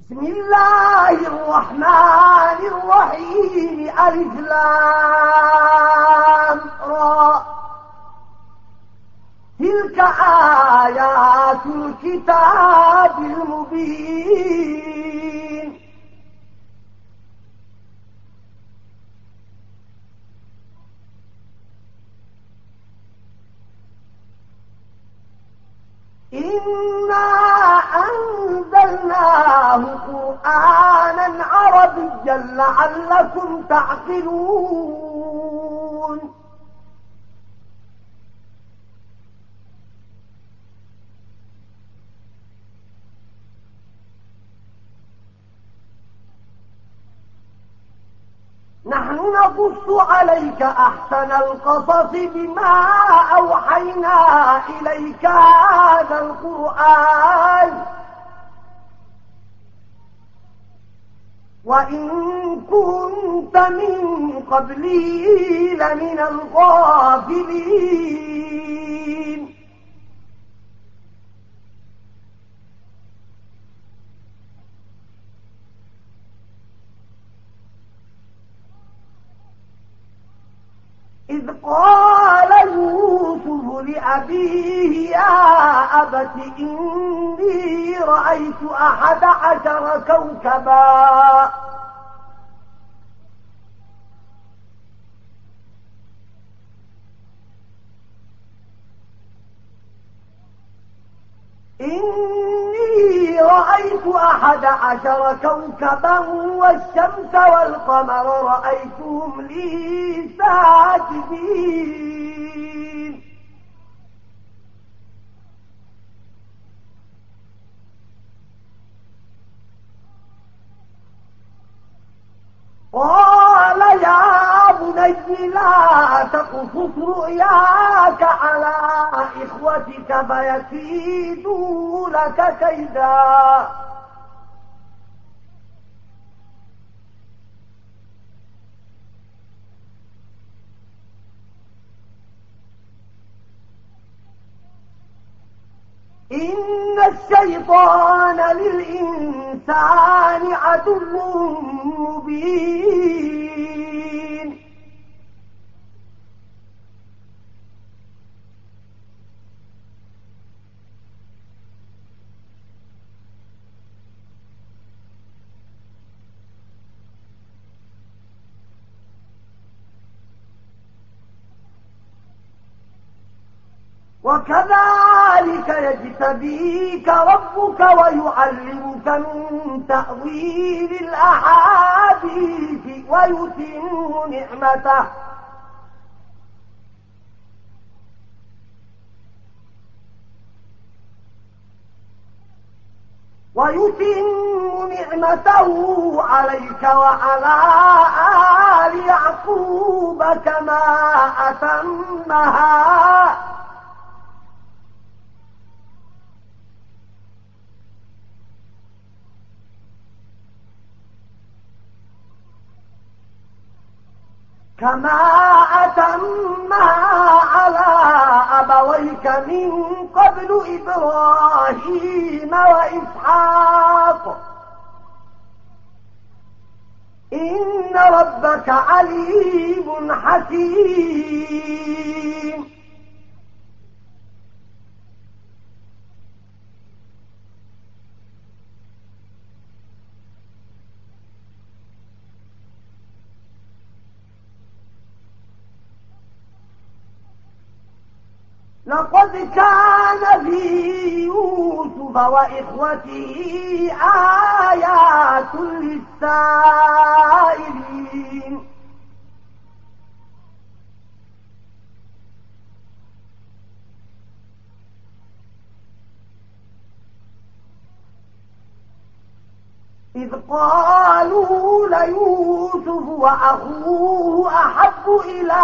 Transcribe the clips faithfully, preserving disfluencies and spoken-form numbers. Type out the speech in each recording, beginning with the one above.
بسم الله الرحمن الرحيم. ألف لام را. تلك آيات الكتاب المبين. إنا أنزلناه قرآنا عربيا لعلكم تعقلون. نحن نقص عليك أحسن القصص بما أوحينا إليك هذا القرآن وإن كنت من قبله لمن الغافلين. إذ قال يوسف لأبيه يا أبت إني رأيت أحد عشر كوكبا إني رأيت أحد عشر كوكبا والشمس والقمر رأيتهم لي ساجدين. قال يا بني لا تقصص رؤياك على إخوتك فيكيدوا لك كيدا. إن الشيطان للإنسان عدو مبين. وكذلك يجتبيك ربك ويعلمك من تأويل الأحاديث ويتم نعمته ويتم نعمته عليك وعلى آل يعقوب كما أتمها كما أتمها على أبويك من قبل إبراهيم وإسحاق إن ربك عليم حكيم. لقد كان في يوسف وإخوته آيات للسائلين. إذ قالوا ليوسف وأخوه أحب إلى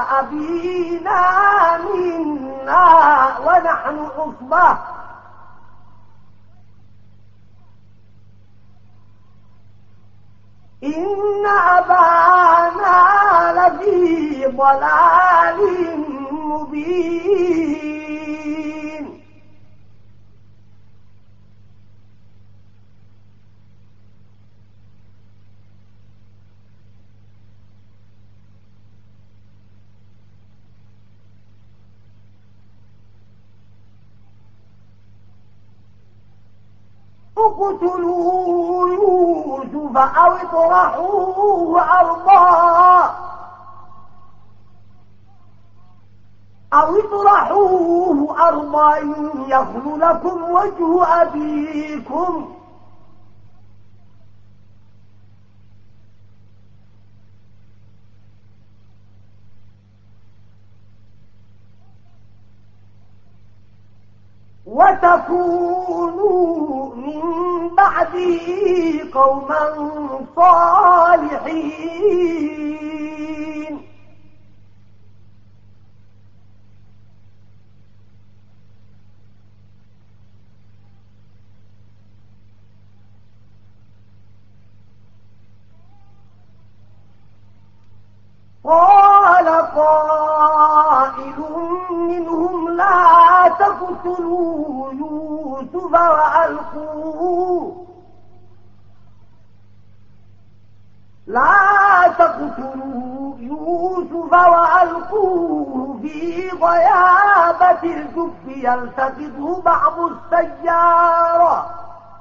أبينا منا ونحن عصبة إن أبانا لفي ضلال مبين. اقتلوا يوسف أو اطرحوه أرضا أو اطرحوه أرضا يخل لكم وجه أبيكم وتكونوا من بعده قوما صالحين. قال قائل منهم لا تقتلوا يوسف وألقوه لا تقتلوا يوسف وألقوه في غيابة الجب يلتقطه بعض السيارة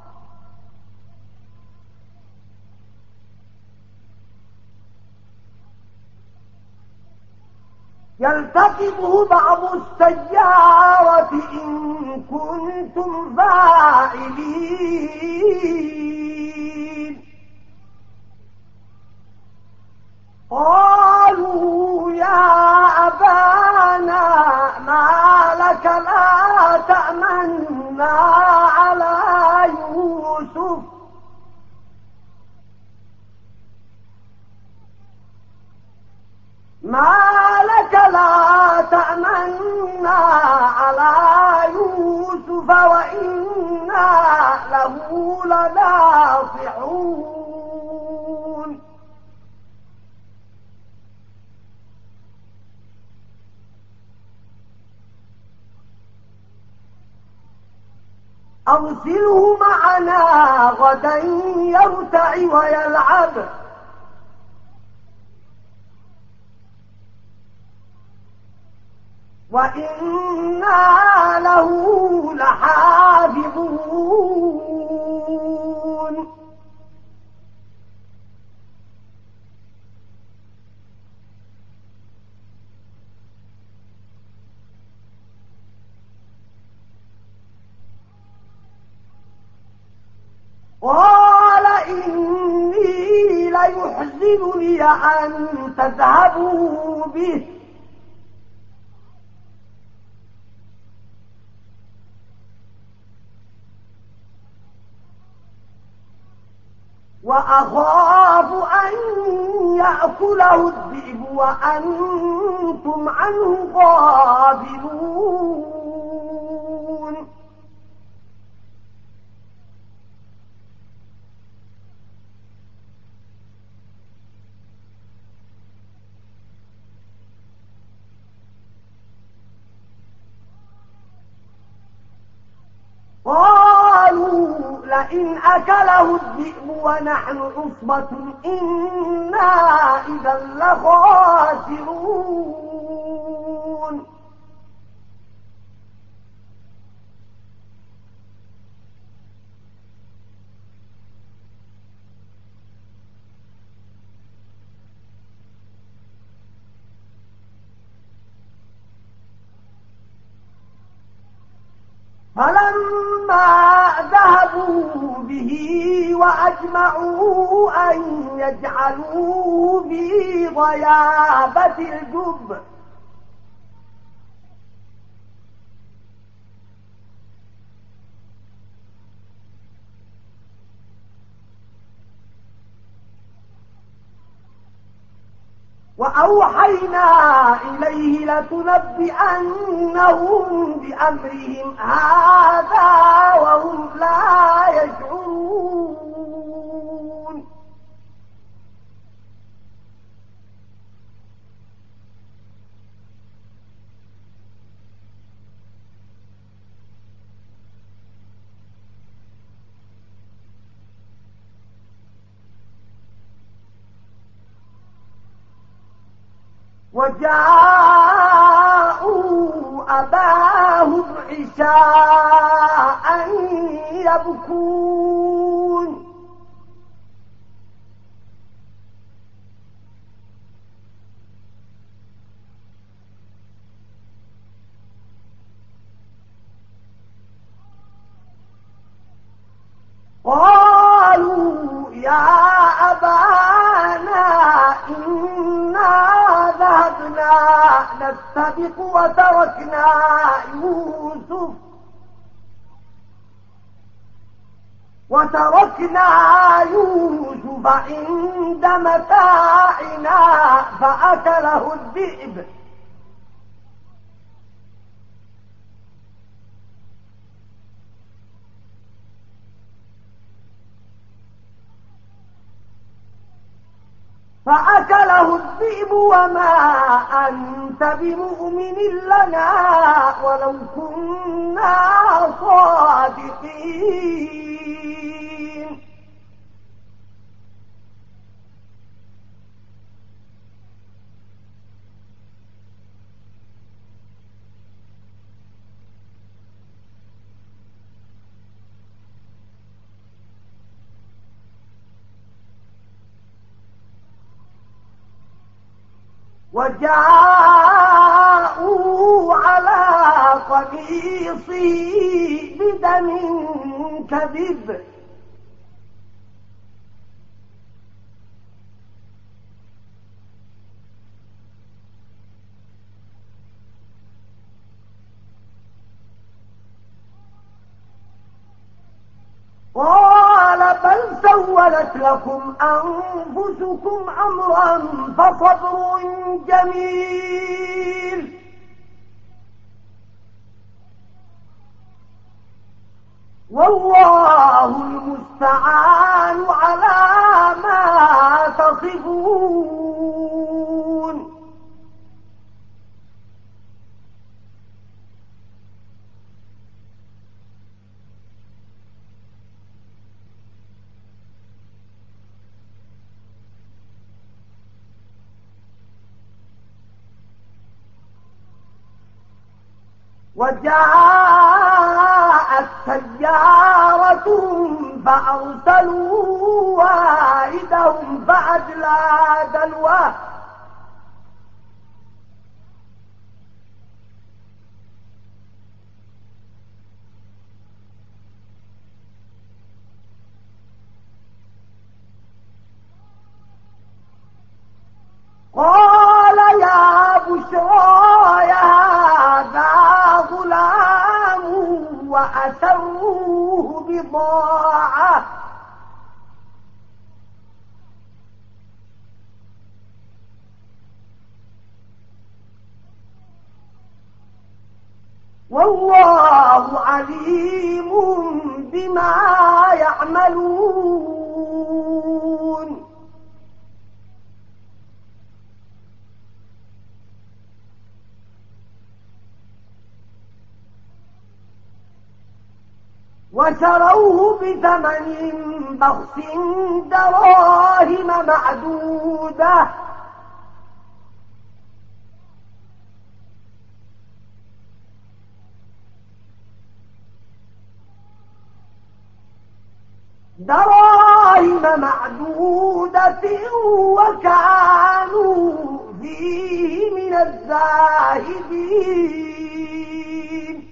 يلتقطه بعض السيارة إن كنتم فاعلين. قالوا يا أبانا ما لك لا تأمنا على يوسف ما لك لا تأمنا على يوسف وإنا له لناصحون. أرسله معنا غدا يرتع ويلعب وإنا له لحافظون. قال إني ليحزنني أن تذهبوا به وأخاف أن يأكله الذئب وأنتم عنه غافلون. قالوا لئن أكله الذئب ونحن عصبة إنا إذا لخاسرون. فلما ذهبوا به وأجمعوا أن يجعلوه في غيابة الجب وأوحينا إليه لتنبئنهم بأمرهم هذا وهم لا يشعرون. وجاءوا أباهم عشاء يبكون السابق وتركنا يوسف وتركنا يوسف عند متاعنا فأكله الذئب فأكله الذئب وما أنت بمؤمن لنا ولو كنا صادقين وجاءوا على قميصي بدم كذب قال بل سولت لكم أنفسكم أمرا فصبر جميل والله المستعان على ما تصفون وجاءت سيارة فأرسلوا واردهم فأدلى دلوه قال يا بشرى هذا غلام وأسروه بضاعة والله عليم بما يعملون وشروه بثمن بخس دراهم معدودة دراهم معدودة وكانوا فيه من الزاهدين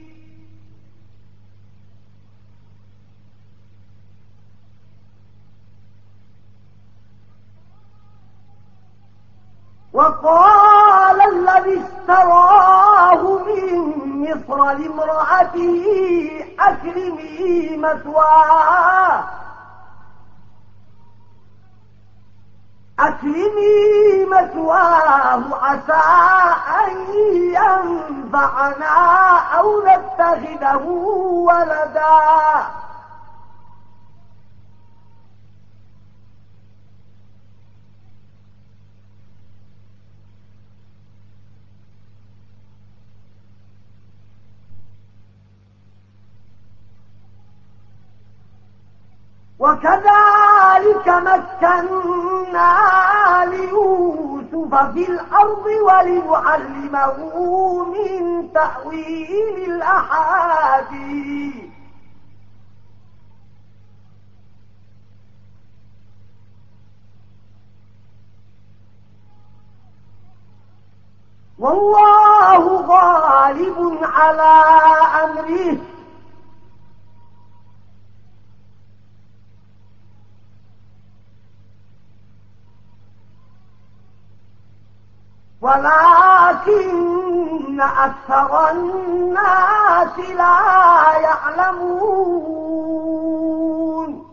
وقال الذي اشتراه من مصر لامرأته أكرمي مثواه أكرمي مثواه عسى أن ينفعنا أو نتخذه ولدا وكذلك مكنا ليوسف في الأرض ولنعلمه من تأويل الأحاديث والله غالب على أمره ولكن أكثر الناس لا يعلمون.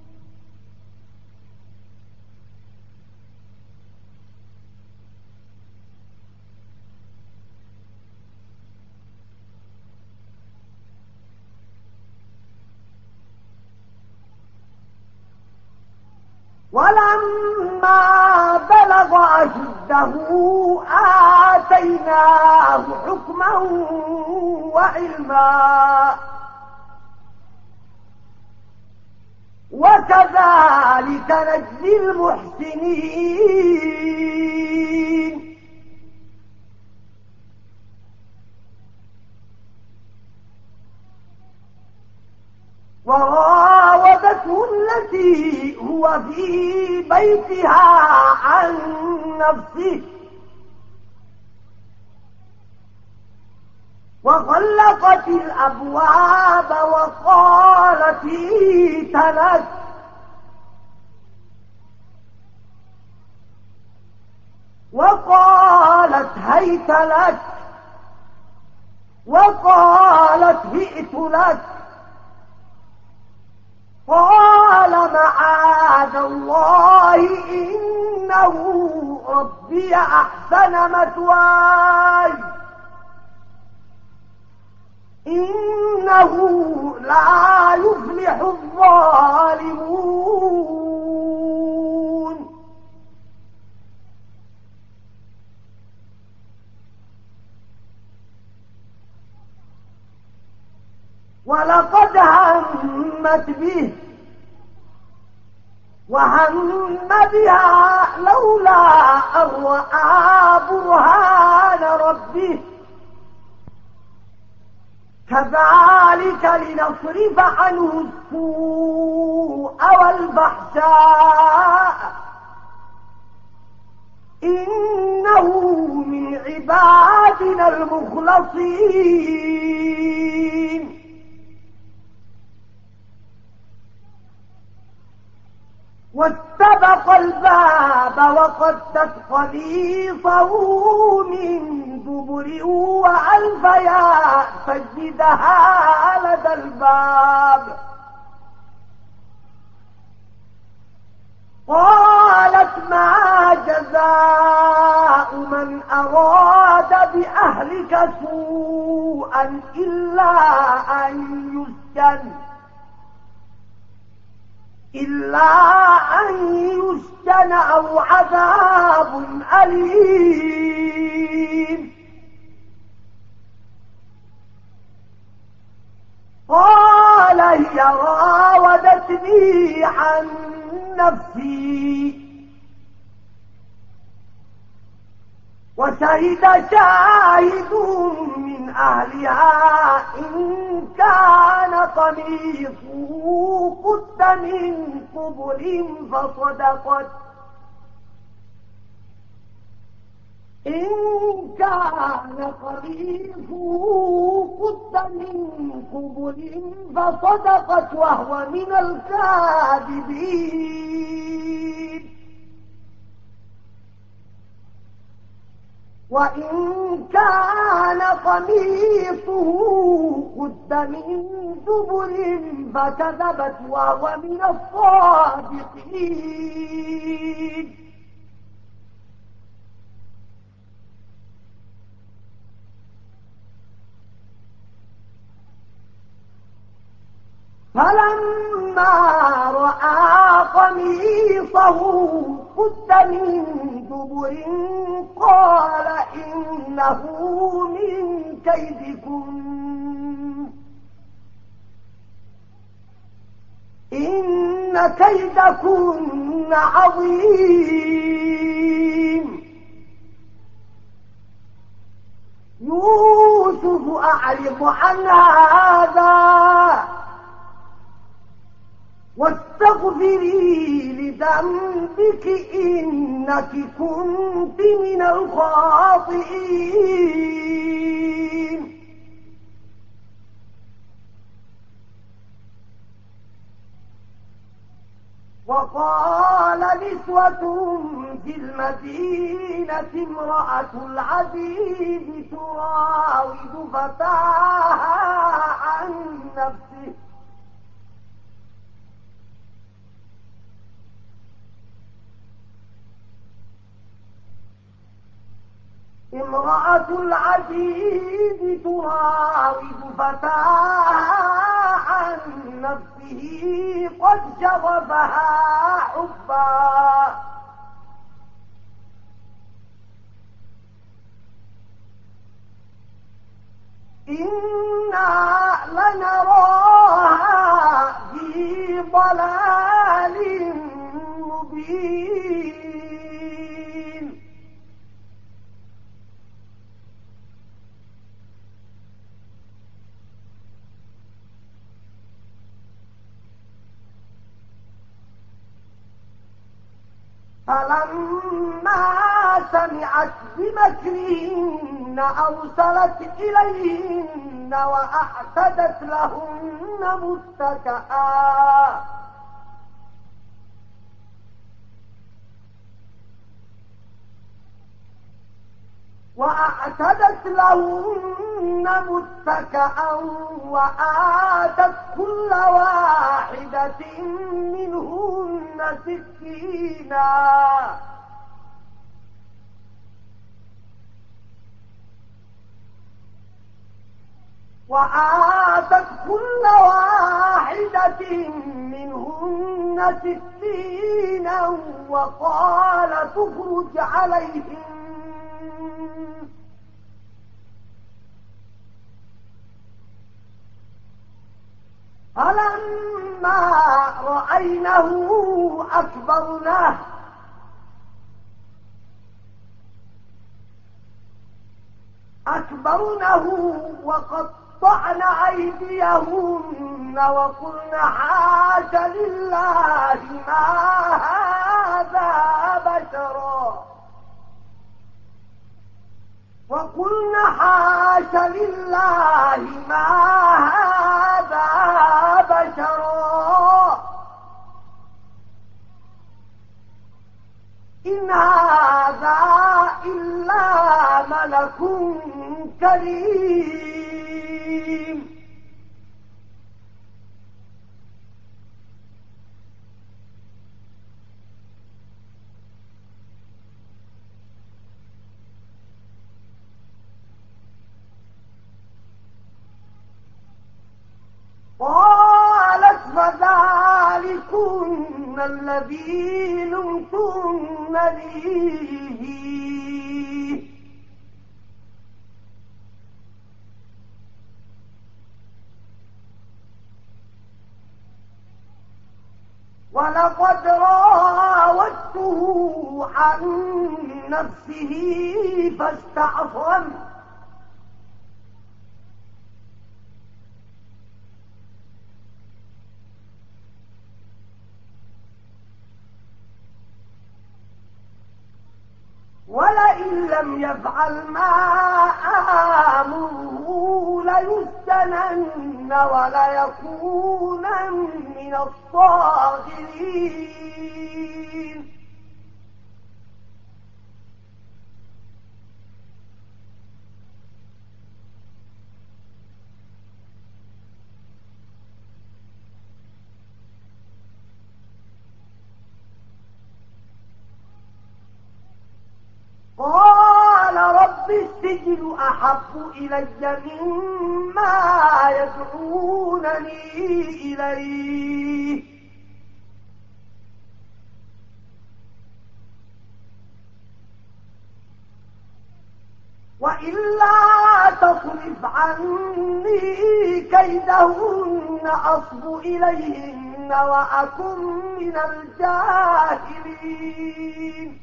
ولما بلغ أشده آتيناه حكما وعلما وكذلك نجزي المحسنين. وراودته التي هو في بيتها عن نفسه وغلقت الأبواب وقالت هيت لك وقالت هيت لك وقالت هئت لك. قال معاذ الله إنه ربي أحسن مثواي إنه لا يفلح الظالمون. ولقد همت به وهم بها لولا أن رأى برهان ربه كذلك لنصرف عنه السوء والفحشاء إنه من عبادنا المخلصين. واستبق الباب وقدت قميصه من دبر وألف يا سيدها لدى الباب. قالت ما جزاء من أراد بأهلك سوءا إلا أن يسجن إلا أن يسجن أو عذاب أليم. قال هي راودتني عن نفسي وشهد شاهد من أهلها إن كان قميصه قد من قبل فصدقت إن كان قميصه قد من قبل فصدقت وهو من الكاذبين. وإن كان قميصه قد من دبر فكذبت وهو من الصادقين. فلما رأى قميصه قد من دبر قال إنه من كيدكم إن كيدكن عظيم. يوسف أعرض عن هذا واستغفري لذنبك إنك كنت من الخاطئين. وقال نسوة في المدينة امرأة العزيز تراود فتاها عن نفسه امرأة العزيز تراود فتاها عن نفسه قد شغفها حبا إنا لنراها في ضلال مبين فلما سمعت بمكرهن أرسلت إليهن وأعتدت لهن متكئا وأعتدت لهن متكئا وآتت كل واحدة منهن سكينا وآتت كل واحدة منهن سكينا وقال تخرج عليهم فلما رأينه أكبرنه أكبرنه وقطعن أيديهن وقلن حاش لله ما هذا بشرا وقلن حاش لله ما هذا بشرا إن هذا إلا ملك كريم قالت فذلكن الذي لمتنني فيه ولقد راودته عن نفسه فاستعصم ولئن لم يفعل ما آمره ليسجنن وليكونن من الصاغرين قال رب السجن أحب إلي مما يدعونني إليه وإلا تصرف عني كيدهن أصب إليهن وأكن من الجاهلين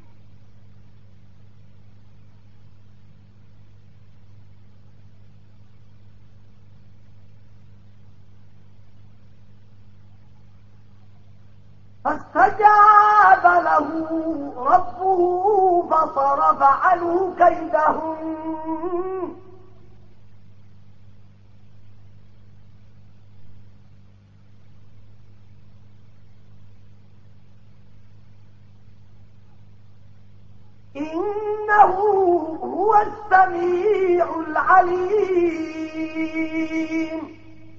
فاستجاب له ربه فصرف عنه كيدهن إنه هو السميع العليم.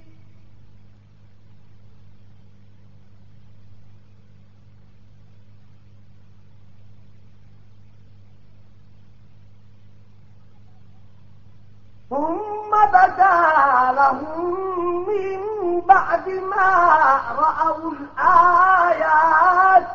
ثم بدا لهم من بعد ما رأوا الآيات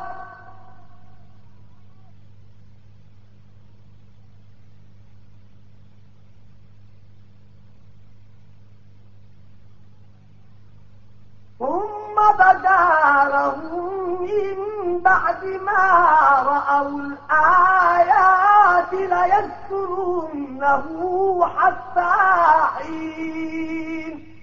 ثم بدا لهم من بعد ما رأوا الآيات ليسجننه حتى حين.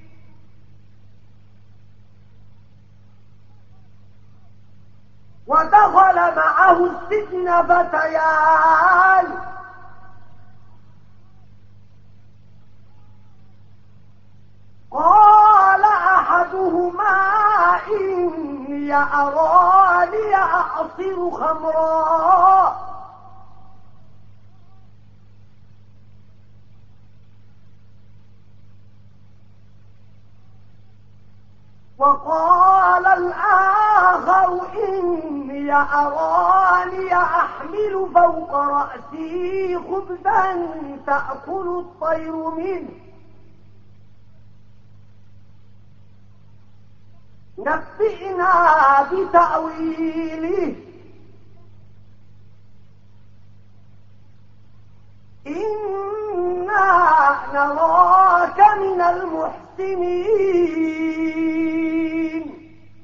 ودخل معه السجن فتيان قال أحدهما إني أراني أعصر خمرا وقال الآخر إني أراني أحمل فوق رأسي خبزا تأكل الطير منه نبئنا بتأويله إنا نراك من المحسنين.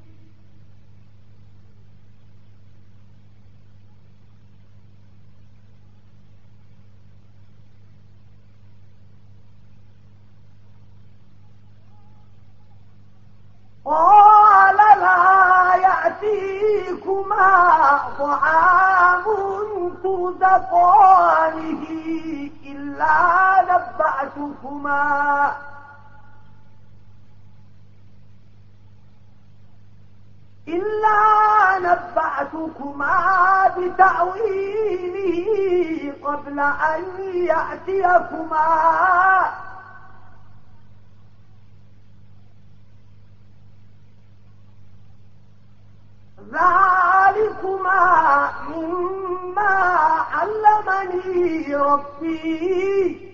قال لا يأتيكما طعام ترزقانه إلا نبأتكما إلا نبأتكما بتأويله قبل أن يأتيكما ذلكما مما علمني ربي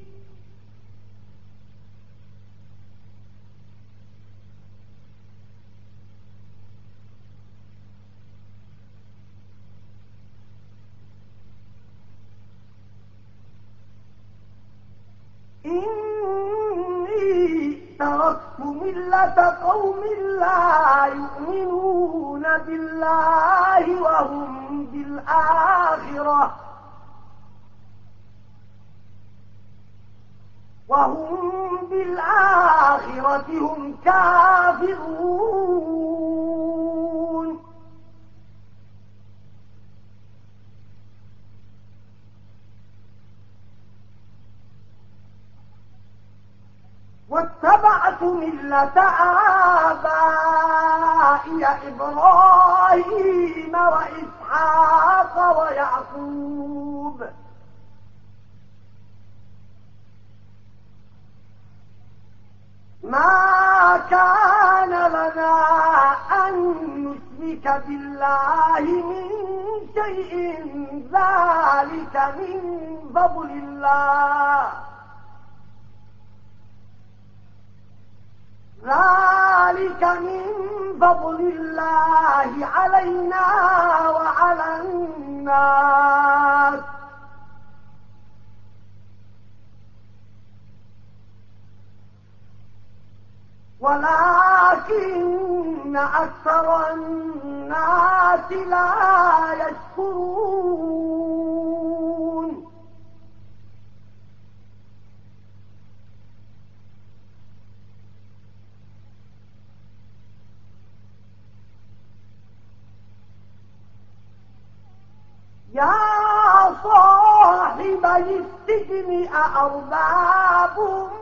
إني تركت ملة قوم لا يؤمنون بالله وهم بالآخرة وهم بالآخرة هم كافرون. واتبعت ملة آبائي إبراهيم وإسحاق ويعقوب ما كان لنا أن نشرك بالله من شيء ذلك من فضل الله ذلك من فضل الله علينا وعلى الناس ولكن أكثر الناس لا يشكرون. يا صاحبي السجن أأرباب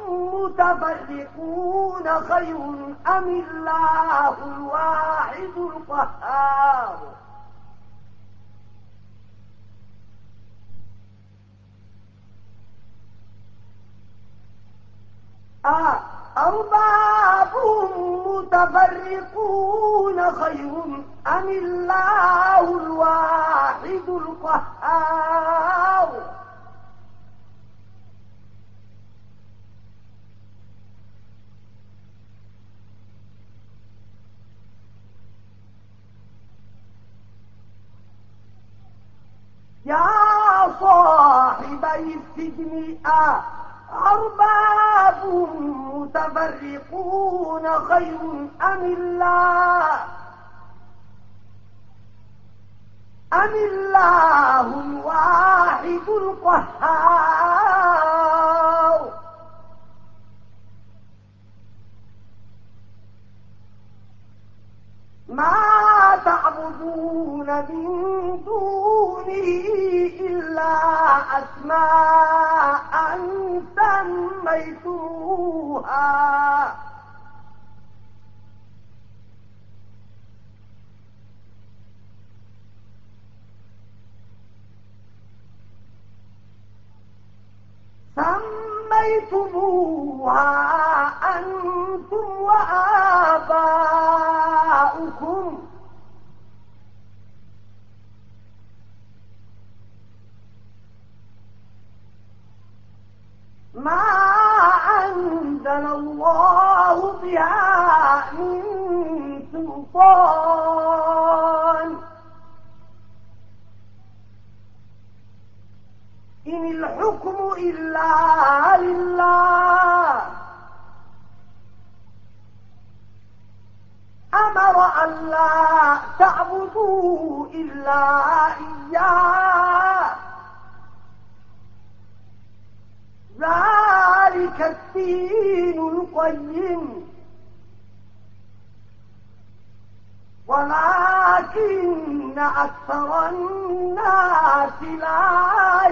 متفرقون خير أم الله الواحد القهار. أأرباب متفرقون خير أم الله الواحد القهار يا صاحبي السجن أأرباب متفرقون خير أم الله أم الله الواحد القهار ما تعبدون من دونه إلا أسماء سميتموها سميتموها أنتم وآباؤكم ما أنزل الله بها من سلطان إن الحكم إلا لله أمر أن لا تعبدوا إلا إياه ذلك الدين القيم ولكن أكثر الناس لا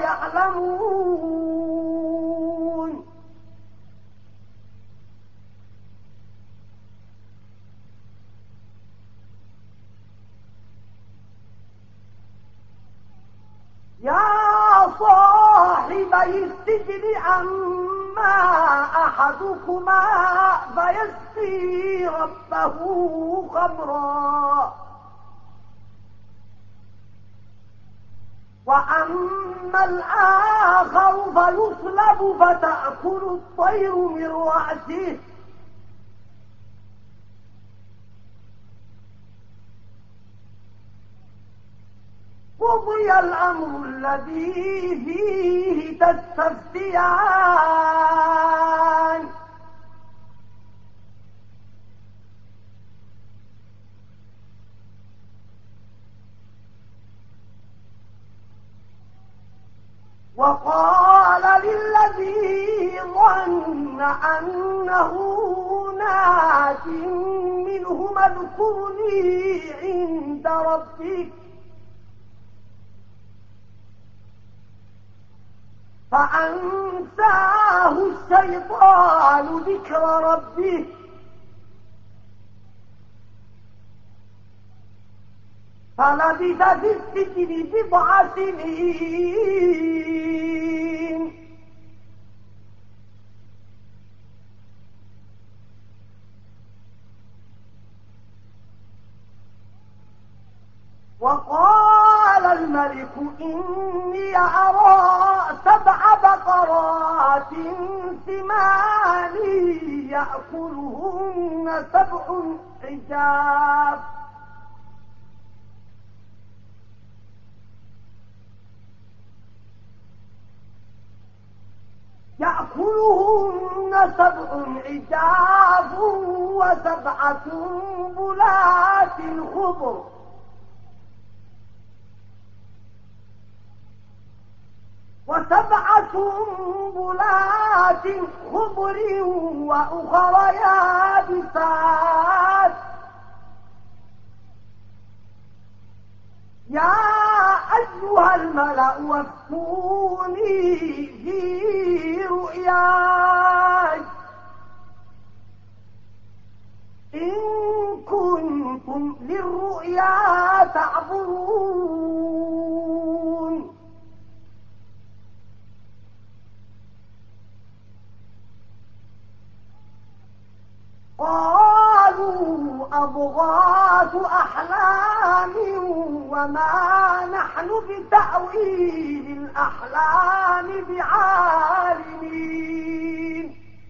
يعلمون يا صاحبي السجن أما أحدكما فيسقي ربه خمرا وأما الآخر فيصلب فتأكل الطير من رأسه قضي الأمر الذي فيه تستفتيان وقال للذي ظن أنه ناج منه اذكرني عند ربك فأنساه الشيطان ذكر ربه فلبث في السجن بضع سنين وقال الملك إني أرى سبع بقرات سمان يأكلهن سبع عجاف يأكلهن سبع عجاف وسبع سنبلات خضر وسبع سنبلات خضر وأخر يابسات يا أيها الملأ وافتوني في رؤياي إن كنتم للرؤيا تعبرون أحلام وما نحن بتأويل الأحلام بعالمين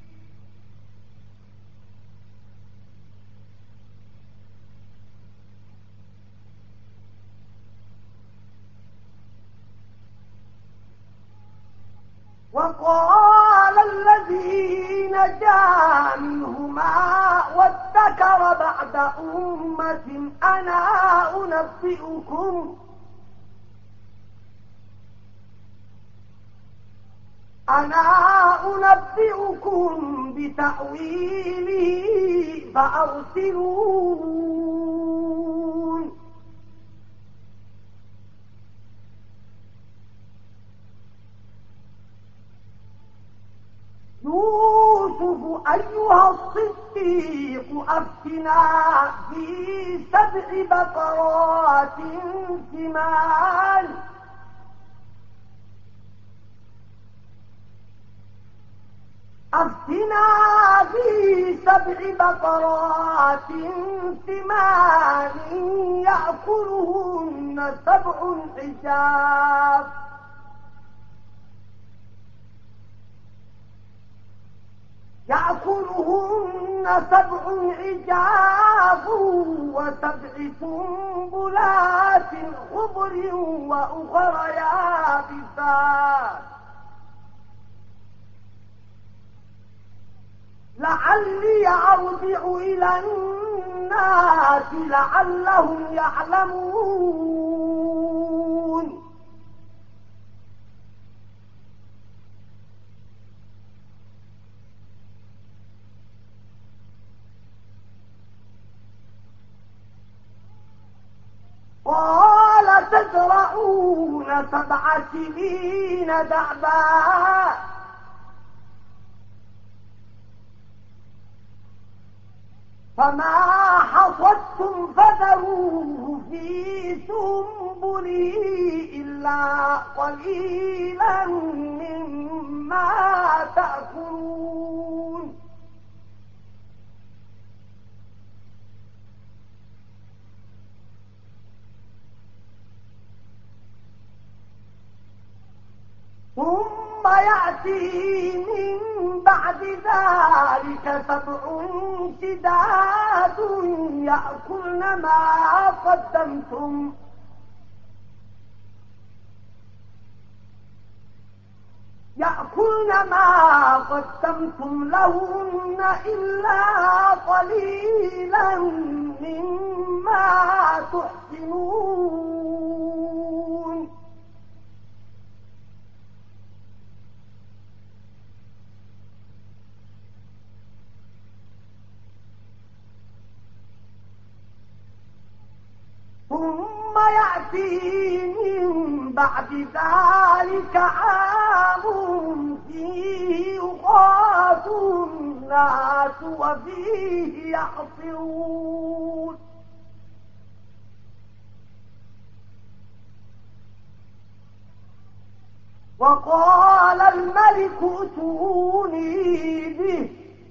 وقال الذي نجا منهما وادكر بعد أمة أنا أنبئكم أنا أنبئكم بتأويله فأرسلون يوسف أيها الصديق أفتنا في سبع بقرات سمان أفتنا في سبع بقرات سمان يأكلهن سبع حجاب يأكلهن سبع عجاف وسبع سنبلات خضر وأخر يابسات لعلي أرجع إلى الناس لعلهم يعلمون قال تزرعون سبع سنين دأبا فما حصدتم فذروه في سنبله إلا قليلا مما تأكلون ثم يأتي من بعد ذلك سبع شداد يأكلن ما قدمتم يأكلن ما قدمتم لهن إلا قليلا مما تحسنون ثم يأتي من بعد ذلك عام فيه يغاث الناس وفيه يحصرون وقال الملك ائتوني به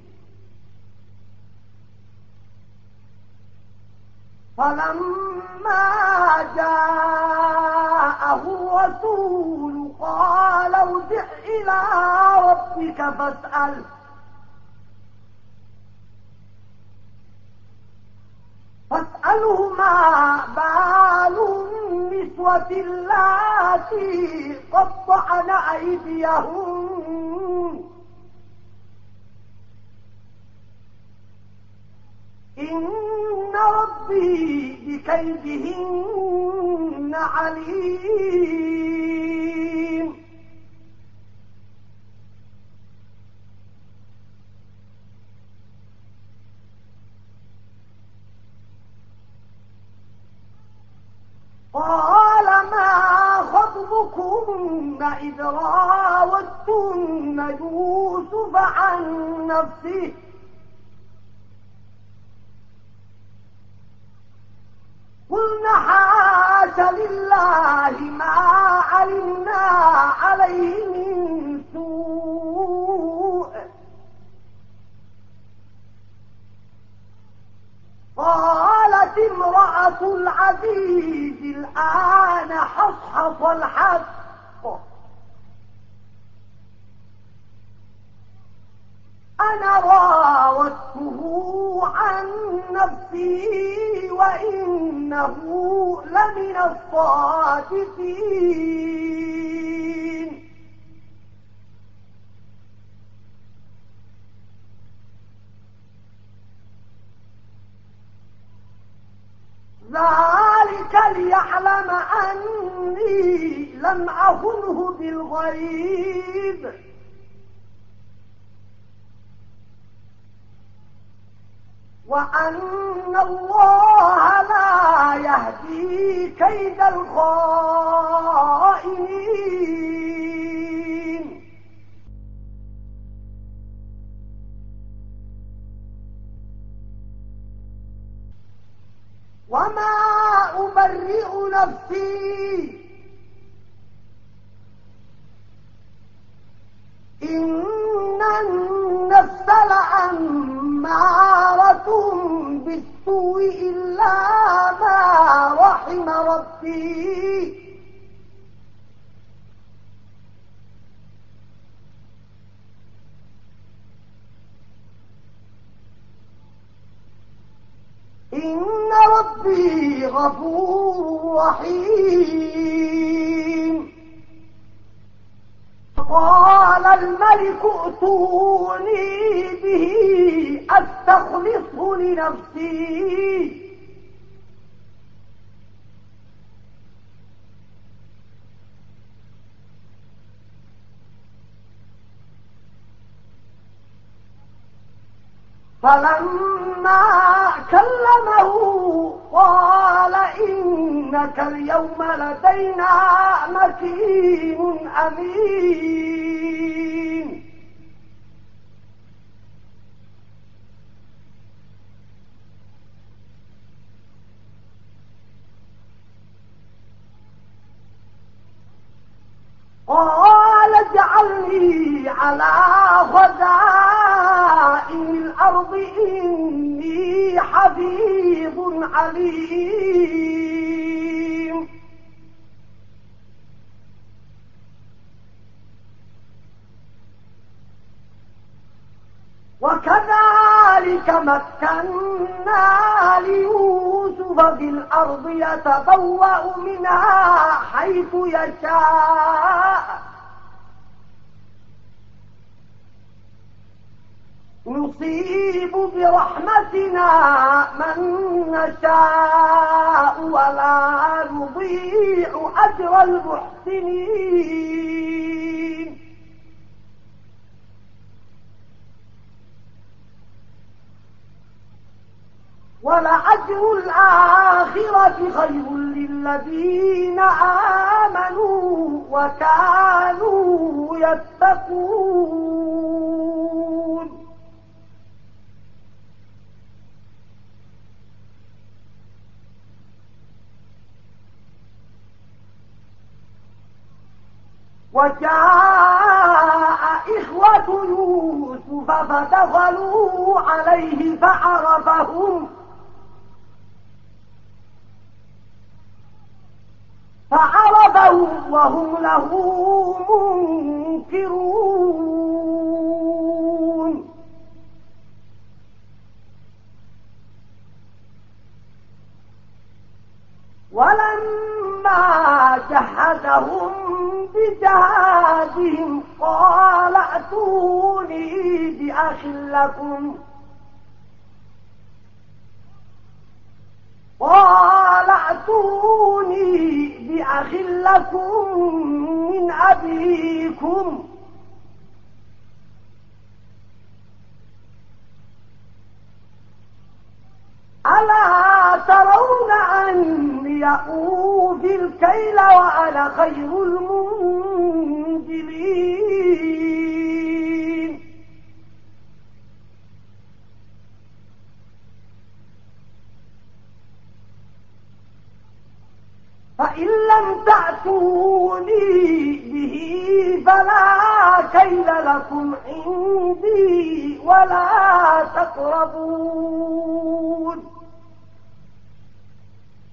فلما جاءه الرسول قال ارجع إلى ربك فاسأل فاسأله ما بال النسوة اللاتي قطعن أيديهن إن ربي بكيدهن عليم قال ما خطبكن إذ راوتن يوسف عن نفسه قلنا حاش لله ما علمنا عليه من سوء قالت امرأة دعوة العزيز الآن حصحص الحق أنا راودته عن نفسي وإنه لمن الصادقين ذلك ليعلم أني لم أخنه بالغيب وأن الله لا يهدي كيد الخائنين وما أبرئ نفسي إن النفس لأمارة بالسوء إلا ما رحم ربي إن ربي غفور رحيم قال الملك ائتوني به أستخلصه لنفسي فلما كلمه قال إنك اليوم لدينا مكين أمين قال اجعلني على خزائن الأرض إني حفيظ عليم وكذلك مكنا ليوسف في الأرض يتبوأ منها حيث يشاء نصيب برحمتنا من نشاء ولا نضيع أجر المحسنين ولأجر الآخرة خير للذين آمنوا وكانوا يتقون وجاء إخوة يوسف فدخلوا عليه فعرفهم فعرفهم وهم له منكرون ولما جهزهم بجهازهم قال ائتوني بأخ لكم قال ائتوني بأخ لكم من أبيكم ألا ترون أني أوفي الكيل وأنا خير المنزلين فإن لم تأتوني به فلا كيل لكم عندي ولا تقربون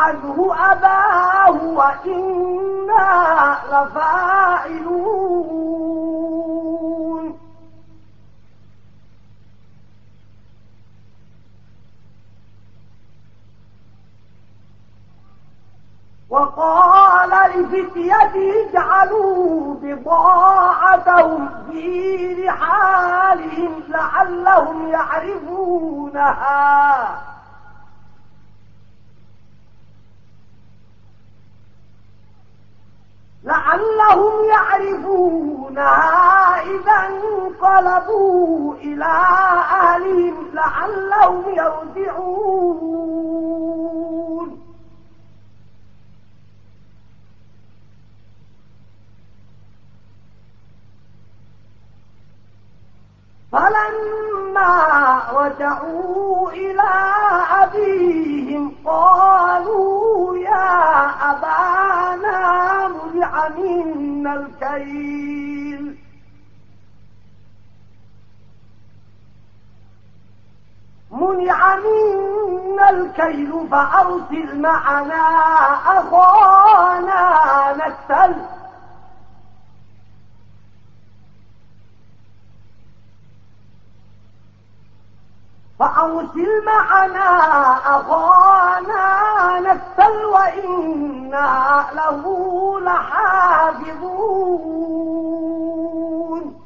عنه أباه وإنا لفاعلون وقال لفتيته اجعلوا بضاعتهم في رحالهم لعلهم يعرفونها لعلهم يعرفونها إذا انقلبوا إلى أهلهم لعلهم يرجعون فلما رجعوا إلى أبيهم قالوا يا أبانا منع منا الكيل منع منا الكيل فأرسل معنا أخانا نكتل فأرسل معنا أخانا نكتل وإنا له لحافظون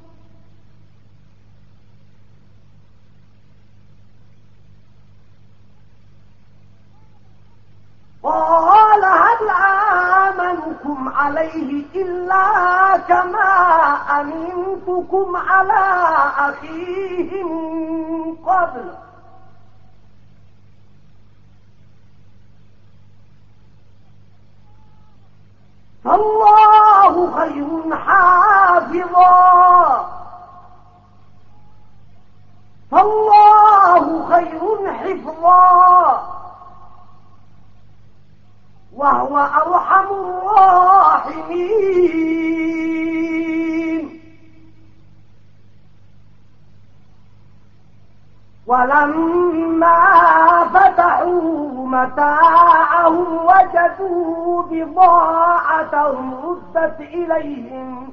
قال هل آمنكم عليه إلا كما أمنتكم على أخيه من قبل فالله خير حافظا فالله خير حفظا وهو أرحم الراحمين ولما فتحوا متاعهم وجدوا بضاعتهم ردت إليهم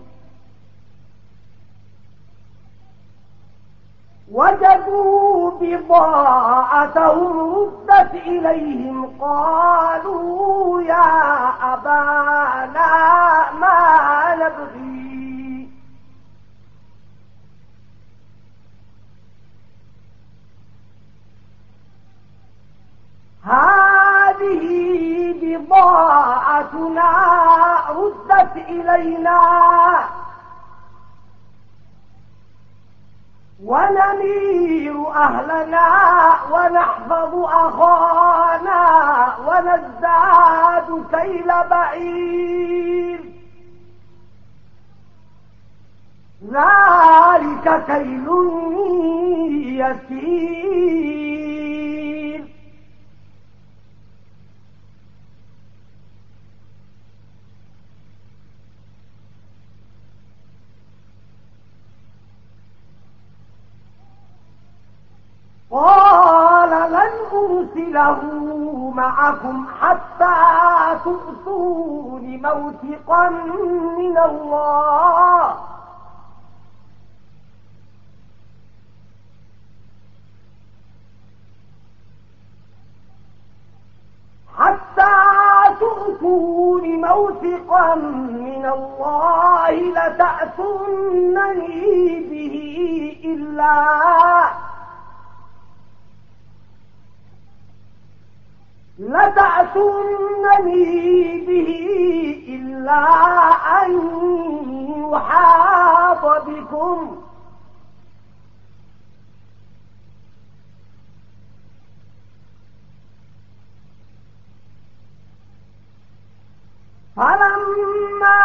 وجدوا بضاعتهم ردت إليهم قالوا يا أبانا ما نبغي هذه بضاعتنا ردت إلينا ونمير أهلنا ونحفظ أخانا ونزداد كيل بعير ذلك كيل يسير قال لن أرسله معكم حتى تؤتون موثقا من الله حتى تؤتون موثقا من الله لتأتونني به إلا لتأتونني به إلا أن يحاط بكم فلما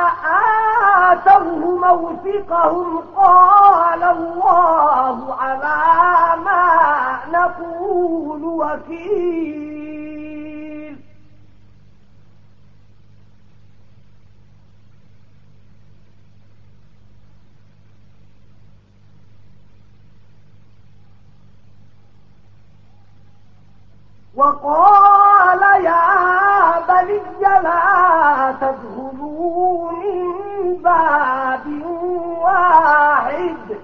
آتوه موثقهم قال الله على ما نقول وكيل وقال قال يا بني لا تدخلوا من باب واحد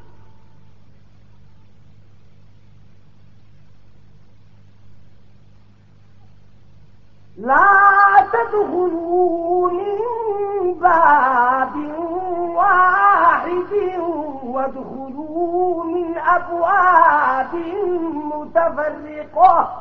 لا تدخلوا من باب واحد وادخلوا من أبواب متفرقة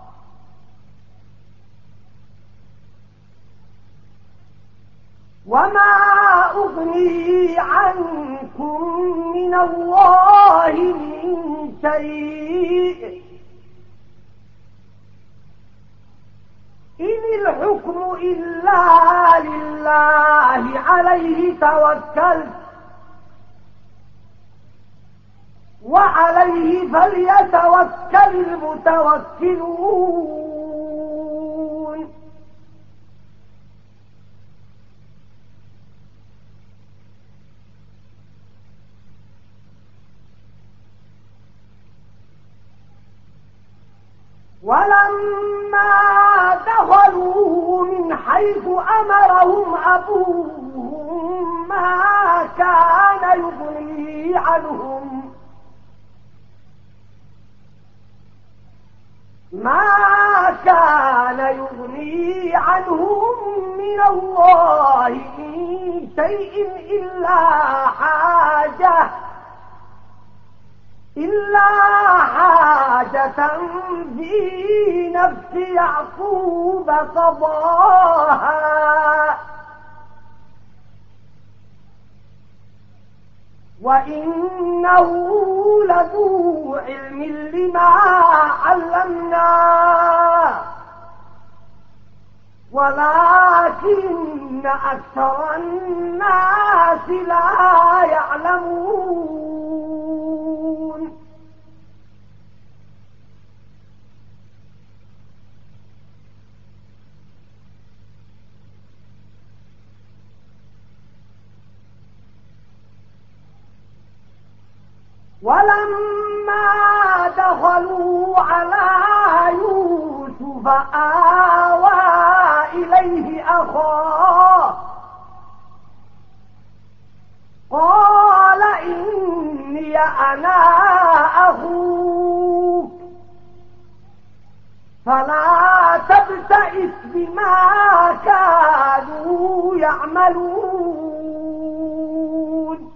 وما أغني عنكم من الله من شيء إن الحكم إلا لله عليه توكلت وعليه فليتوكل المتوكلون ولما دخلوا من حيث أمرهم أبوهم ما كان يغني عنهم ما كان يغني عنهم من الله من شيء إلا حاجة إلا حاجة في نفس يعقوب قضاها وإنه لذو علم لما علمناه ولكن أكثر الناس لا يعلمون ولما دخلوا على يوسف آوى إليه أخاه قال إني أنا أخوك فلا تبتئس بما كانوا يعملون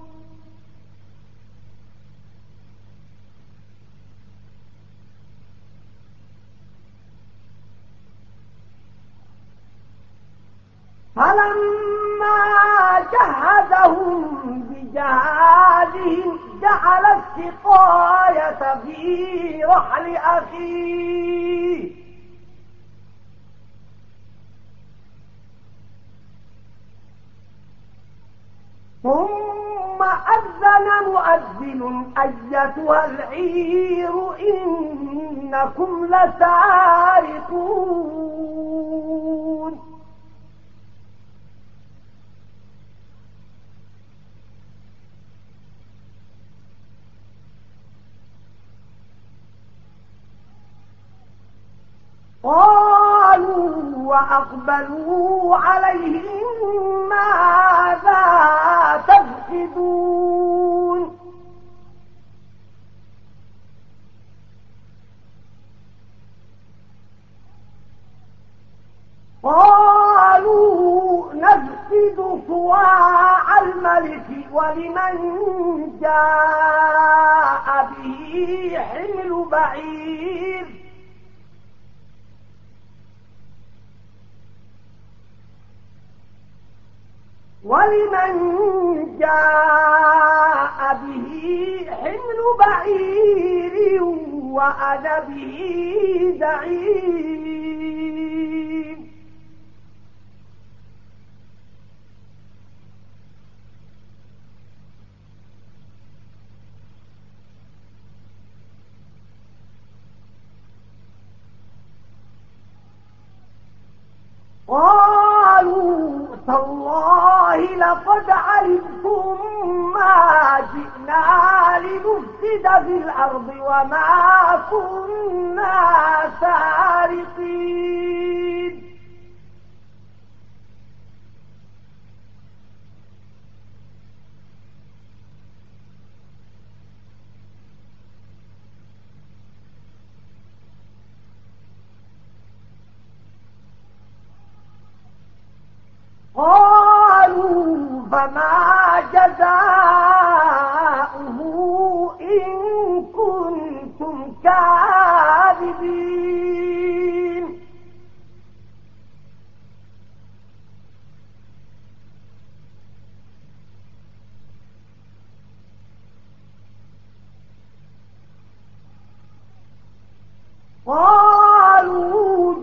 فلما جهزهم بجهازهم جعل السقاية في رحل أخيه ثم أذن مؤذن أيتها العير إنكم لسارقون قالوا وأقبلوا عليهم ماذا تفقدون قالوا نفقد صواع الملك ولمن جاء به حمل بعير ولمن جاء به حمل بعير وأنا به زعيم قالوا تالله لقد علمتم ما جئنا لنفسد في الأرض وما كنا سارقين. قالوا فما جزاؤه إن كنتم كاذبين. قالوا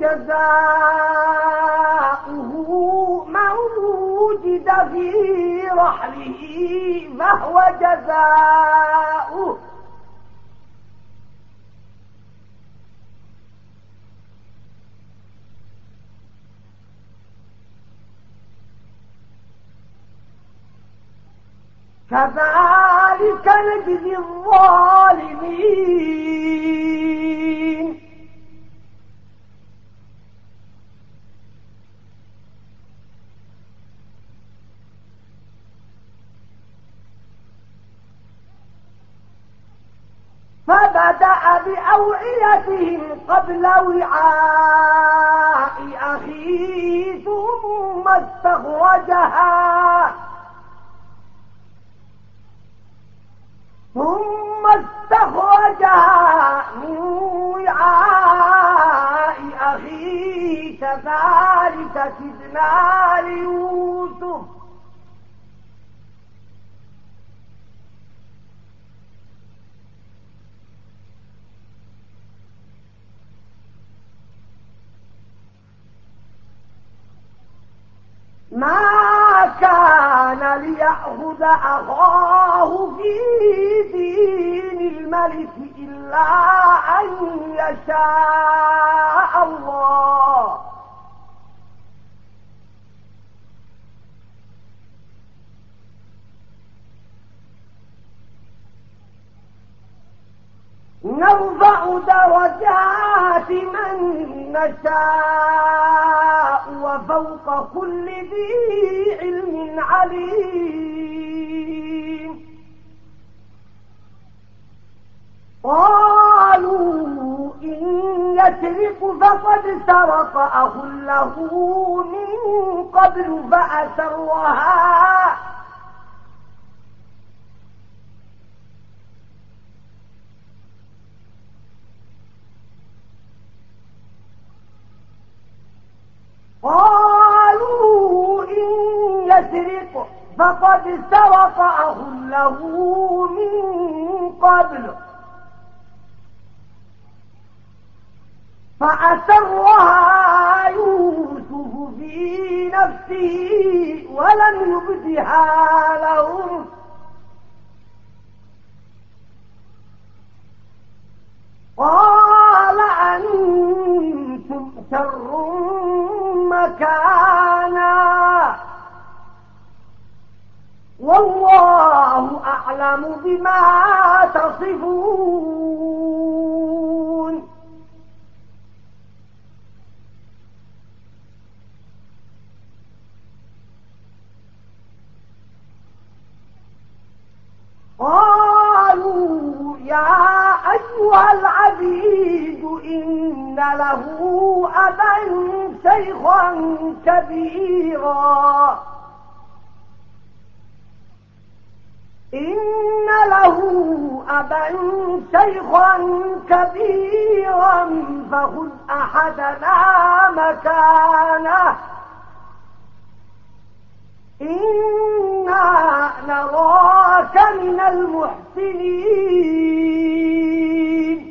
جزاؤه من وجد في رحله فهو جزاؤه كذلك نجزي الظالمين. فبدأ بأوعيتهم قبل وعاء أخيه ثم استخرجها ثم استخرجها من وعاء أخيه كذلك كدنا ليوسف ما كان ليأخذ أخاه في دين الملك إلا أن يشاء الله. نرفع درجات من نشاء وفوق كل ذي علم عليم. قالوا إن يسرق فقد سرق أخ له من قبل فأسرها قالوا إن يسرق فقد سرق أخ له من قبل فأسرها يوسف في نفسه ولم يبدها لهم قال أنتم شر مكانا والله أعلم بما تصفون. قالوا يا أيها العزيز إن له أبا شيخا كبيرا إن له أبا شيخا كبيرا فخذ أحدنا مكانه إنا نراك من المحسنين.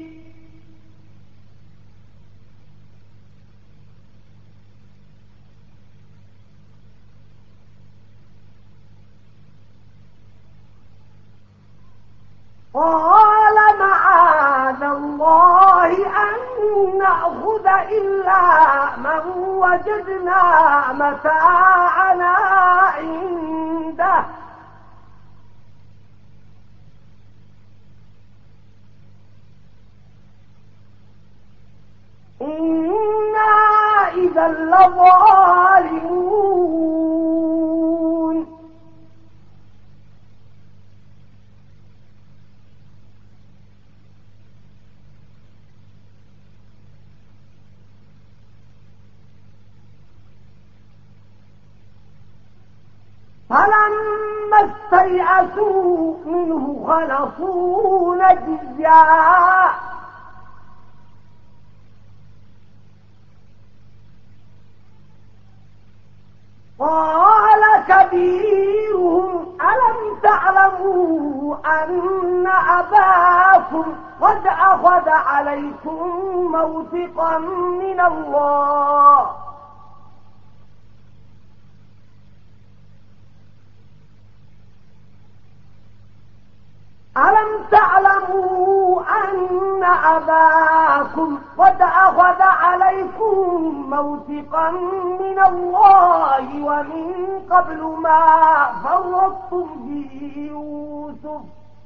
قال معاذ الله أن نأخذ إلا من وجدنا متاعنا عنده إنا إذا لظالمون فلما استيئسوا منه خلصوا نجيا قال كبيرهم ألم تعلموا أن أباكم قد أخذ عليكم موثقا من الله ألم تعلموا أن أباكم قد أخذ عليكم موثقا من الله ومن قبل ما فرطتم في يوسف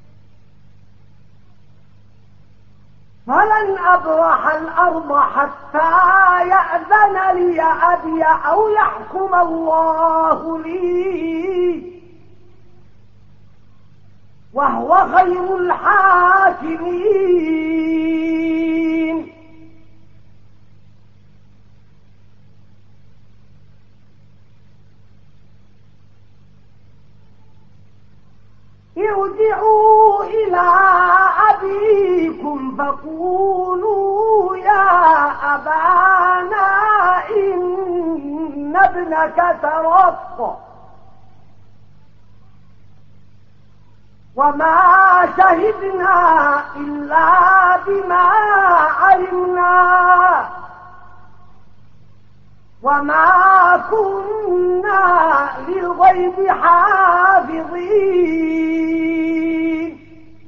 فلن أبرح الأرض حتى يأذن لي أبي أو يحكم الله لي وهو خير الحاكمين ارجعوا إلى أبيكم فقولوا يا أبانا إن ابنك سرق وما شهدنا إلا بما علمنا وما كنا للغيب حافظين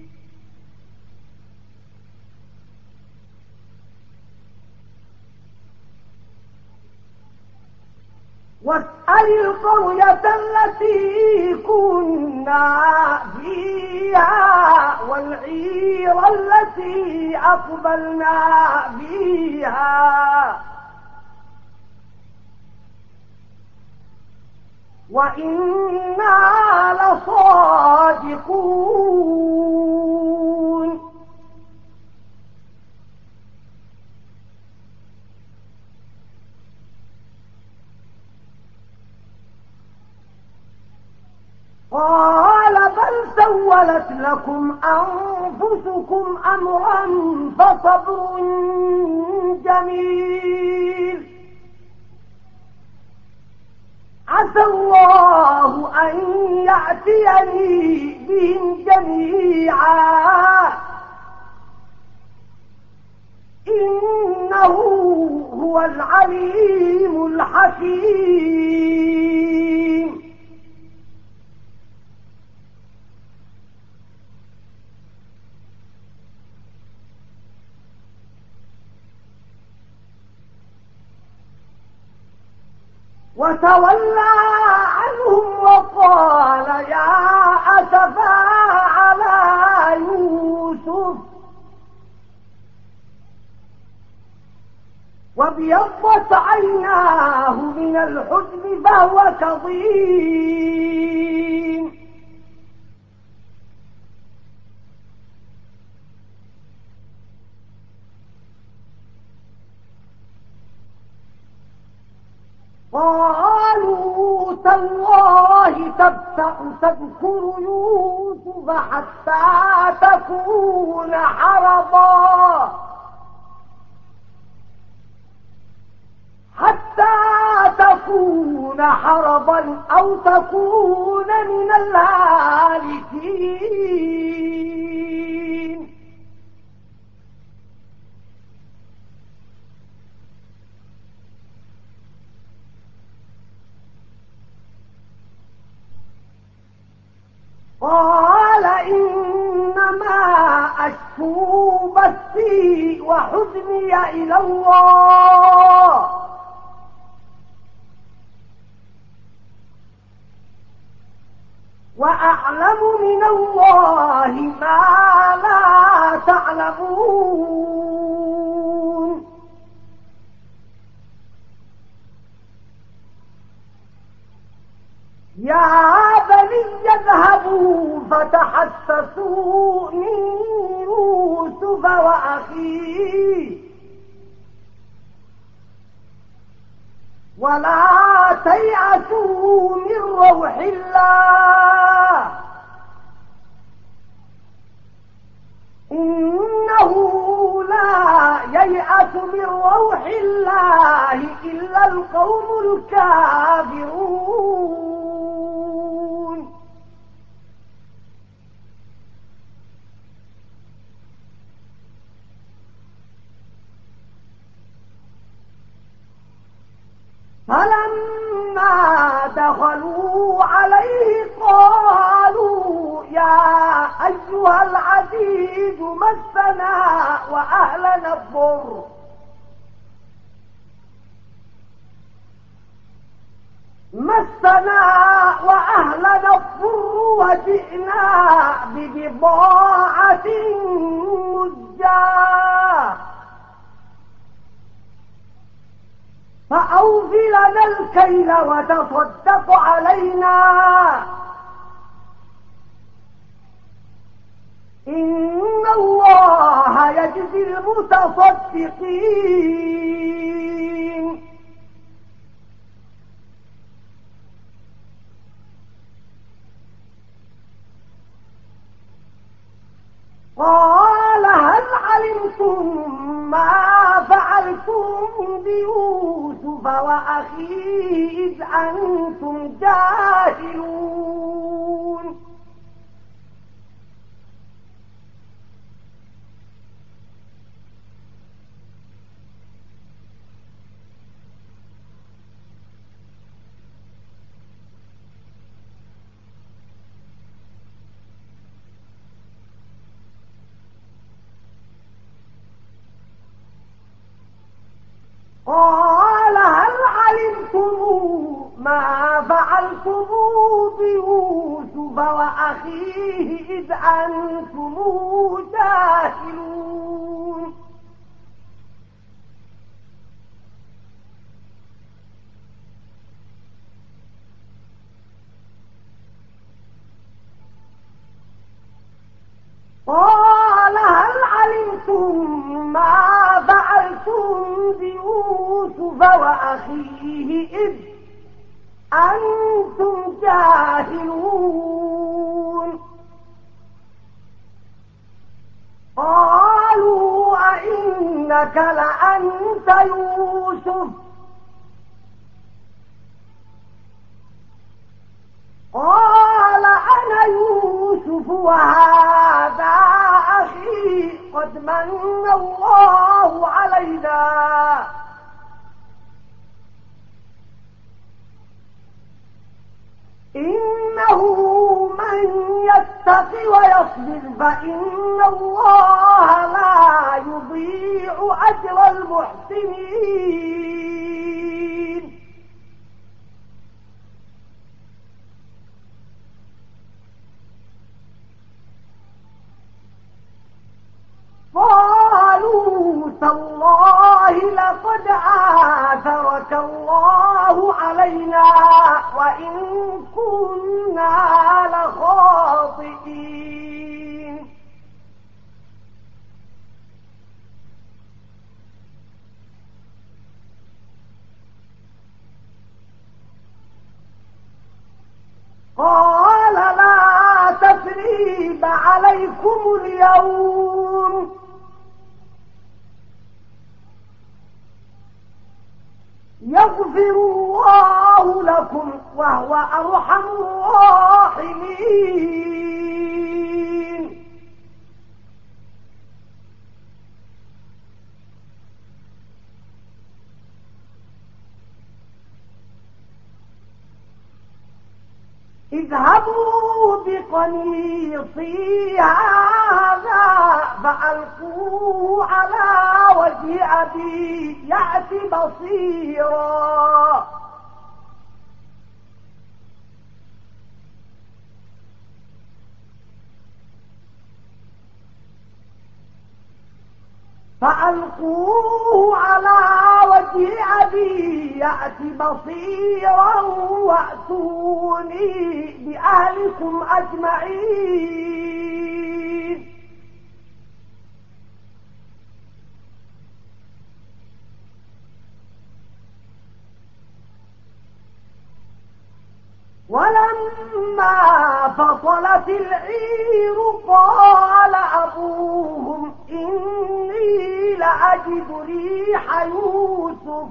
واسأل القرية التي كنا فيها والعير التي أقبلنا فيها وإنا لصادقون قال بل سولت لكم أنفسكم أمرا فصبر جميل عسى الله أن يأتيني بهم جميعا إنه هو العليم الحكيم وتولى عنهم وقال يا أسفا على يوسف وابيضت عيناه من الحزن فهو كظيم قالوا تالله تفتأ تذكر يوسف حتى تكون حرضا حتى تكون حرضا أو تكون من الهالكين قال إنما أشكو بثي وحزني إلى الله وأعلم من الله ما لا تعلمون يا بني اذهبوا فتحسسوا من يوسف وأخيه ولا تيأسوا من روح الله إنه لا ييأس من روح الله إلا القوم الكافرون فلما دخلوا عليه قالوا يا أيها العزيز مسنا وأهلنا الضر مسنا وأهلنا الضر وجئنا ببضاعة مزجاة فأوف لنا الكيل وتصدق علينا إن الله يجزي المتصدقين قال هل علمتم ما فعلتم بيوسف وأخيه إذ أنتم جاهلون قال هل علمتم ما فعلتم بيوسف وأخيه إذ أنتم جاهلون قال هل علمتم ما فعلتم بيوسف وأخيه إذ أنتم جاهلون قالوا أئنك لأنت يوسف قال أنا يوسف وهذا أخي قد من الله علينا إنه من يتق ويصبر فإن الله لا يضيع أجر المحسنين قالوا تالله لقد آثرك الله علينا وإن كنا لخاطئين قال لا تثريب عليكم اليوم يغفر الله لكم وهو أرحم الراحمين اذهبوا بقميصي هذا فألقوه على وجه أبي يأت بصيرا فألقوه على وجه وجيء بي يأت بصيرا وأتوني بأهلكم أجمعين. ولما فصلت العير قال أبوهم إني لأجد ريح يوسف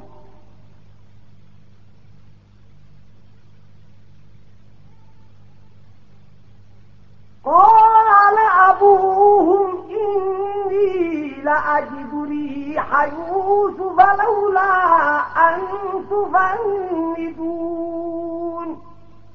قال أبوهم إني لأجد ريح يوسف لولا أن تفندون.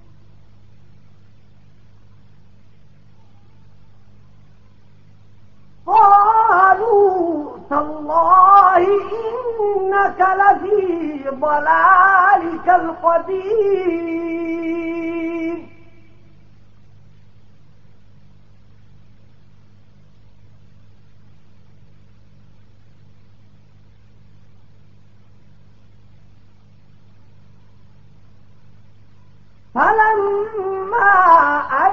قالوا تالله إنك لفي ضلالك القديم. فلما أن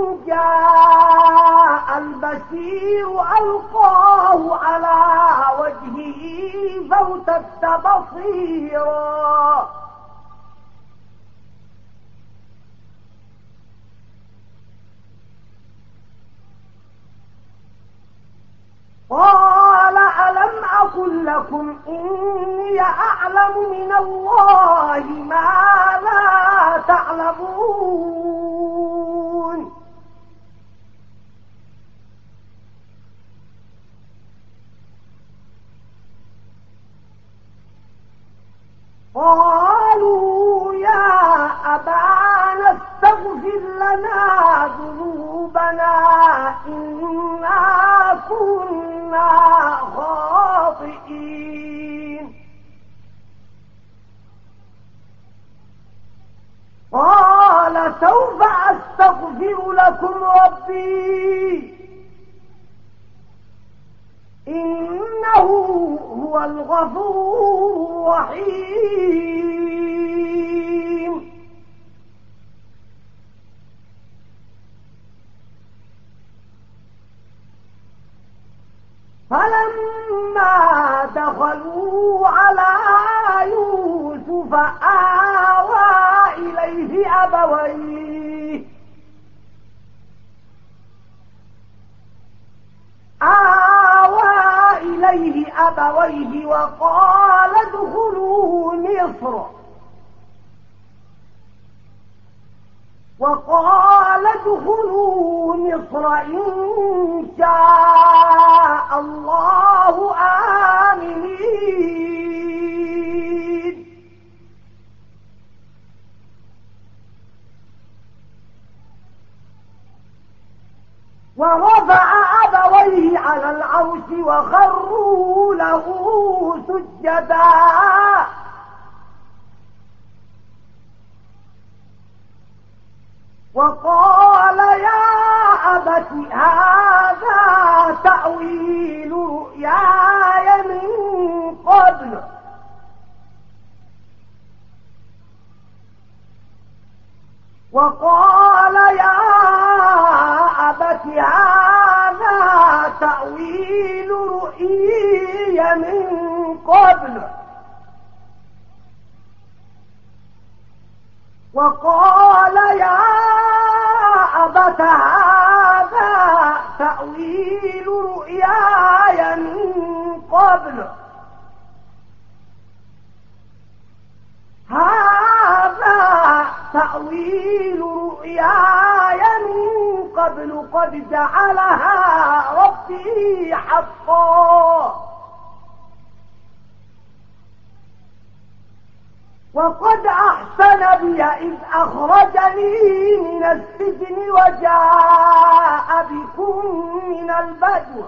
جاء البشير ألقاه على وجهه فارتد بصيرا قال ألم أقل لكم إني أعلم من الله ما لا تعلمون. قالوا يا أبانا استغفر لنا ذنوبنا إنا كنا خاطئين. قال سوف أستغفر لكم ربي إنه هو الغفور الرحيم. فلما دخلوا على يوسف آوى إليه أبويه آوى إليه أبويه وقال ادخلوا مصر وقال ادخلوا مصر إن شاء الله آمنين. ورفع أبويه على العرش وخروا له سجدا وقال يا أبت هذا تأويل رؤياي من قبل وقال يا أبت هذا تأويل رؤياي من قبل وقال يا أبت هذا تأويل رؤياي من قبل هذا تأويل رؤياي من قبل قد جعلها ربي حقا وقد أحسن بي إذ أخرجني من السجن وجاء بكم من البدو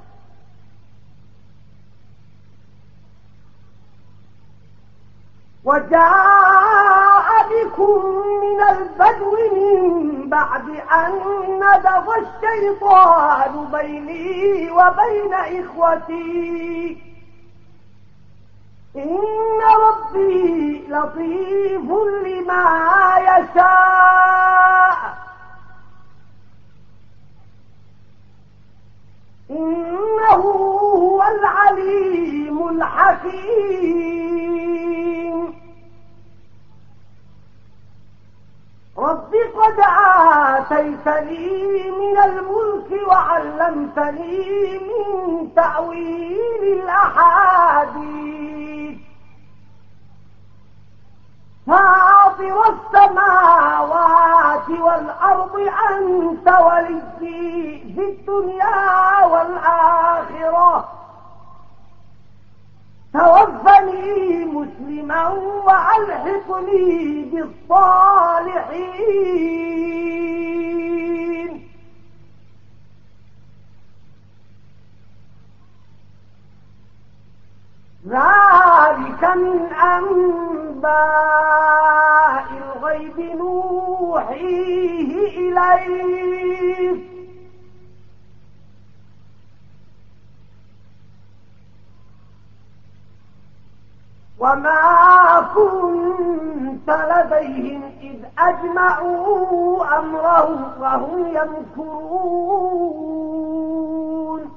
وجاء بكم من البدو من بعد أن نزغ الشيطان بيني وبين إخوتي إن ربي لطيف لما يشاء إنه هو العليم الحكيم رب قد آتيتني من الملك وعلمتني من تأويل الأحاديث فاطر السماوات والأرض أنت وليي في الدنيا والآخرة توفني مسلما وألحقني بالصالحين ذلك من أنباء الغيب نوحيه إليك وما كنت لديهم إذ أجمعوا أمرهم وهم يمكرون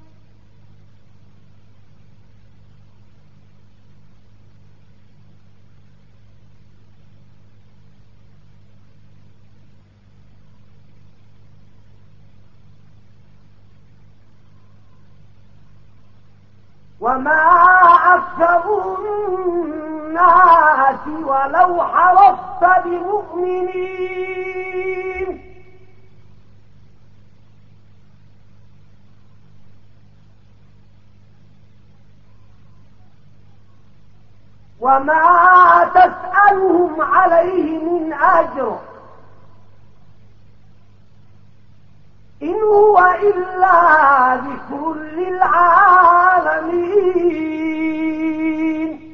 وما أكثر الناس ولو حرصت بمؤمنين وما تسألهم عليه من أجر إن هو إلا ذكر للعالمين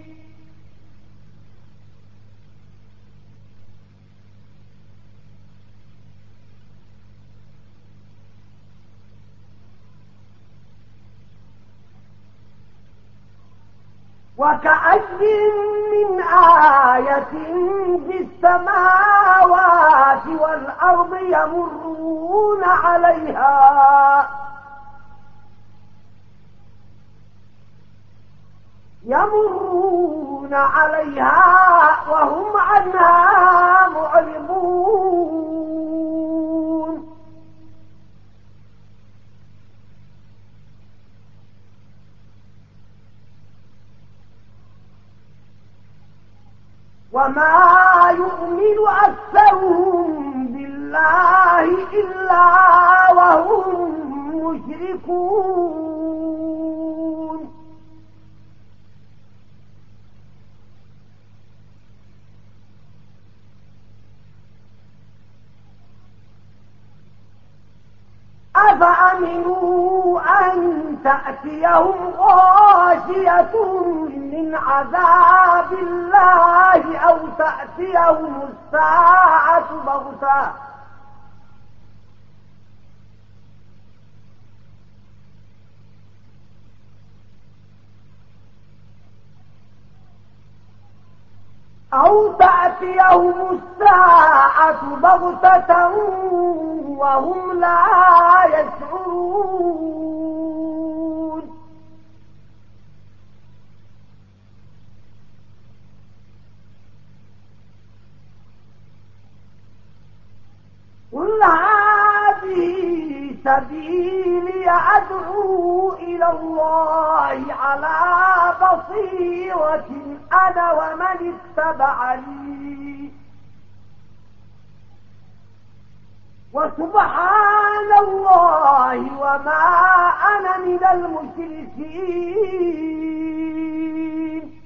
وكأي من آية في السماوات والأرض يمرون عليها يمرون عليها وهم عنها معرضون وما يؤمن أكثرهم بالله إلا وهم مشركون أفأمنوا أن تأتيهم غاشية من عذاب الله أو تأتيهم الساعة بغتة أو تأتيهم الساعة بغتة وهم لا يشعرون قل هذه سبيلي أدعو إلى الله على بصيرة أنا ومن اتبعني وسبحان الله وما أنا من المشركين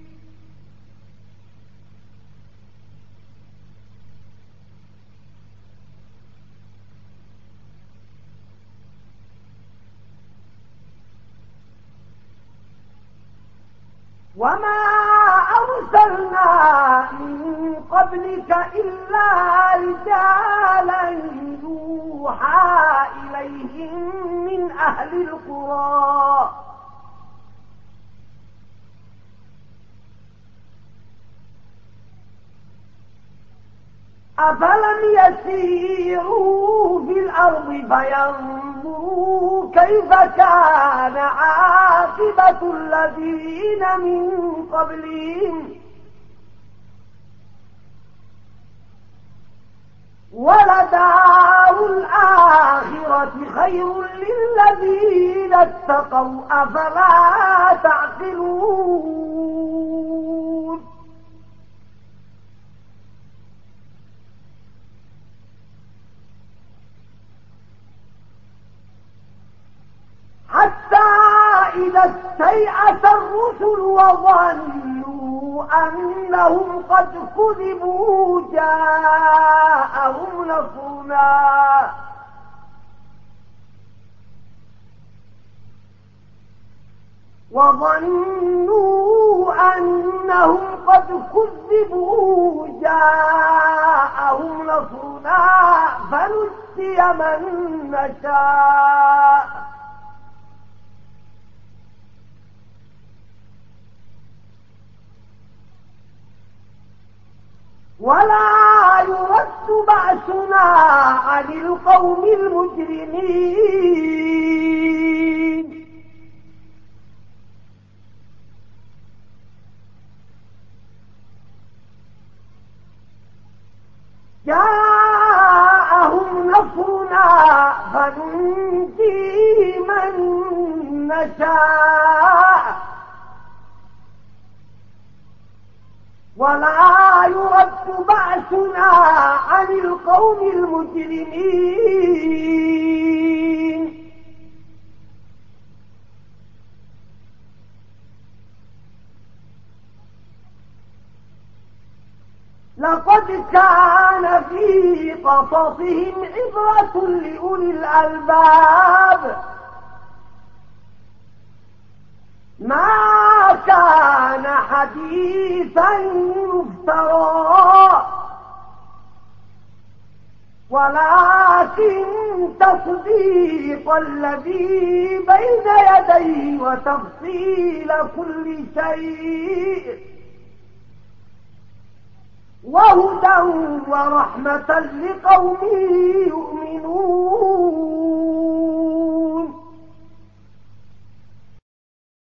وما أرسلنا من قبلك إلا رجالا يوحى إليهم من أهل القرى أفلم يسيروا في الأرض فينظروا كيف كان عاقبة الذين من قبلهم ولدار الآخرة خير للذين اتقوا أفلا تعقلون حتى إذا استيأس الرسل وظنوا أنهم قد كذبوا جاءهم نصرنا وظنوا أنهم قد كذبوا جاءهم نصرنا فنجي من نشاء ولا يرد بأسنا عن القوم المجرمين جاءهم نصرنا فننجي من نشاء ولا يرد بأسنا عن القوم المجرمين لقد كان في قصصهم عبرة لأولي الألباب ما كان حديثا يفترى ولكن تصديق الذي بين يديه وتفصيل كل شيء وهدى ورحمة لقوم يؤمنون